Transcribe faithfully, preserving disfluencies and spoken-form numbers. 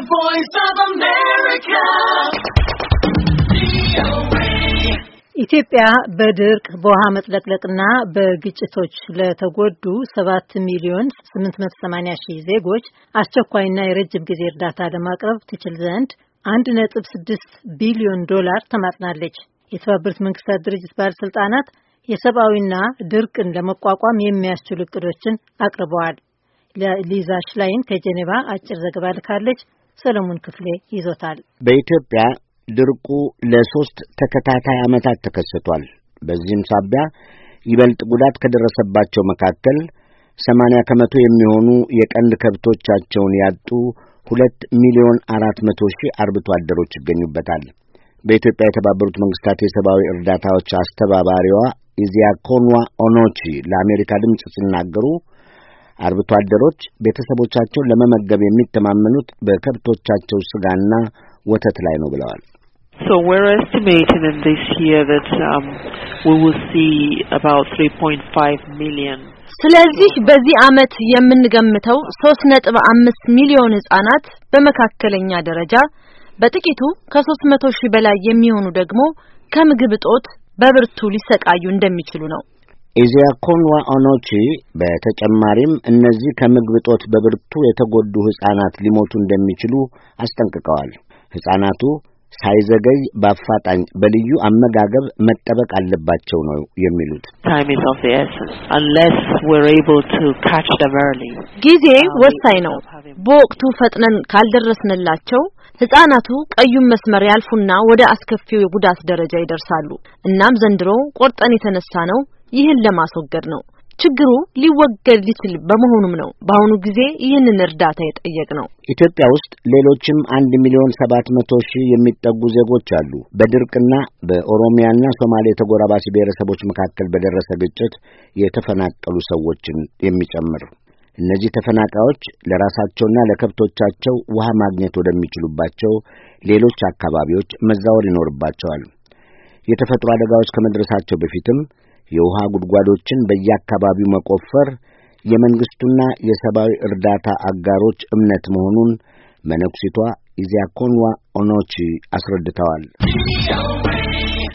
voice of America. ኢትዮጵያ በድርቅ በውሃ መጥለቅለቅና በግጭቶች ለተጎዱ ሰባት ሚሊዮን ስምንት መቶ ሰማንያ ሺህ ዜጎች አስቸኳይና የረጅም ጊዜ እርዳታ ለማቅረብ ትችል ዘንድ አንድ ነጥብ ስድስት ቢሊዮን ዶላር ተማጽናለች። የተባበሩት መንግስታት ድርጅት ባለስልጣናት የሰብአዊና ድርቅን ለመቋቋም የሚያስችሉ እቅዶችን አቅርበዋል። ለሊዛ ሽላይን ከጄኔቫ አጭር ዘገባ ልካለች። ሰለሞን ክፍሌ ይዞታል። በኢትዮጵያ ድርቁ ለሶስት ተከታታይ ዓመታት ተከስቷል። በዚህም ሳቢያ ይበልጥ ጉዳት ከደረሰባቸው መካከል ሰማንያ ከመቶ የሚሆኑ የቀንድ ከብቶቻቸውን ያጡ ሁለት ሚሊዮን አራት መቶ ሺህ አርብቶ አደሮች ይገኙበታል። በኢትዮጵያ የተባበሩት መንግስታት የሰብአዊ እርዳታዎች አስተባባሪዋ ኢዚያኮንዋ ኦኖቺ ለአሜሪካ ድምፅ ሲናገሩ አርብቶ አደሮች ቤተሰቦቻቸውን ለመመገብ የሚተማመኑት በከብቶቻቸው ስጋና ወተት ላይ ነው ብለዋል። So we're estimating in this year that um, we will see about three point five million. ስለዚህ በዚህ ዓመት የምንገምተው ሶስት ነጥብ አምስት ሚሊዮን ህጻናት በመካከለኛ ደረጃ በጥቂቱ ከሶስት መቶ ሺህ በላይ የሚሆኑ ደግሞ ከምግብ እጦት በብርቱ ሊሰቃዩ እንደሚችሉ ነው። ኢዚያኮንዋ ኦኖቺ በተጨማሪም እነዚህ ከምግብ እጦት በብርቱ የተጎዱ ህጻናት ሊሞቱ እንደሚችሉ አስጠንቅቀዋል። ህጻናቱ ሳይዘገይ በአፋጣኝ በልዩ አመጋገብ መጠበቅ አለባቸው ነው የሚሉት። Time is of the essence unless we're able to catch them early. ጊዜ ወሳኝ ነው። በወቅቱ ፈጥነን ካልደረስንላቸው ህጻናቱ ቀዩን መስመር ያልፉና ወደ አስከፊው የጉዳት ደረጃ ይደርሳሉ። እናም ዘንድሮ ቆርጠን የተነሳ ነው ይህን ለማስወገድ ነው። ችግሩ ሊወገድ ሊችል በመሆኑም ነው በአሁኑ ጊዜ ይህንን እርዳታ የጠየቅነው። ኢትዮጵያ ውስጥ ሌሎችም አንድ ሚሊዮን ሰባት መቶ ሺህ የሚጠጉ ዜጎች አሉ። በድርቅና በኦሮሚያና ሶማሌ ተጎራባች ብሔረሰቦች መካከል በደረሰ ግጭት የተፈናቀሉ ሰዎችን የሚጨምር። እነዚህ ተፈናቃዮች ለራሳቸውና ለከብቶቻቸው ውሃ ማግኘት ወደሚችሉባቸው ሌሎች አካባቢዎች መዛወር ይኖርባቸዋል። የተፈጥሮ አደጋዎች ከመድረሳቸው በፊትም የውሃ ጉድጓዶችን በየአካባቢው መቆፈር የመንግስቱና የሰብአዊ እርዳታ አጋሮች እምነት መሆኑን መነኩሲቷ ኢዚያኮንዋ ኦኖቺ አስረድተዋል።